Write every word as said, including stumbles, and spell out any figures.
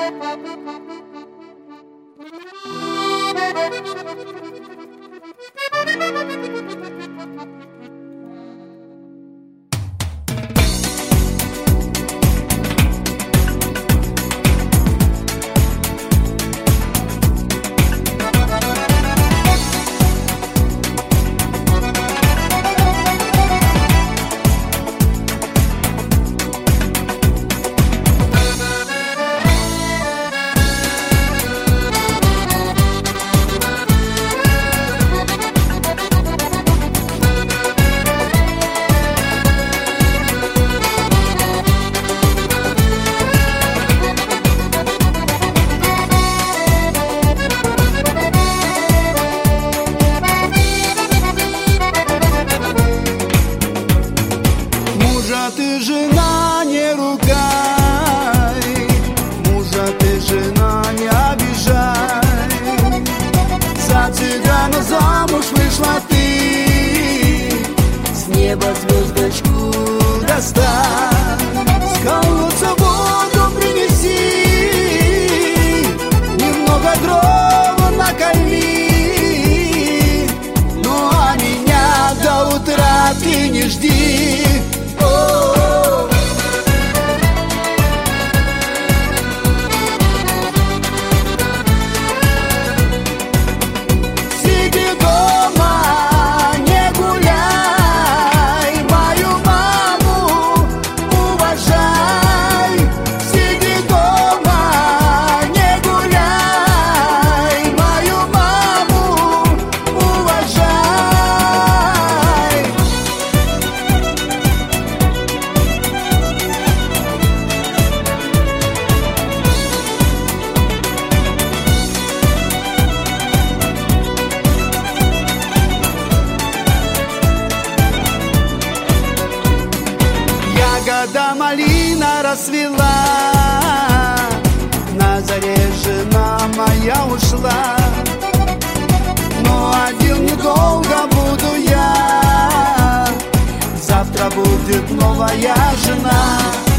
Ты, жена, не ругай, мужа ты, жена, не обижай. За цыгана замуж вышла ты, с неба звездочку достань. С колодца воду принеси, немного дрова наколи, ну а меня до утра ты не жди. Ягода малина расцвела, на заре жена моя ушла. Но один недолго буду я, завтра будет новая жена.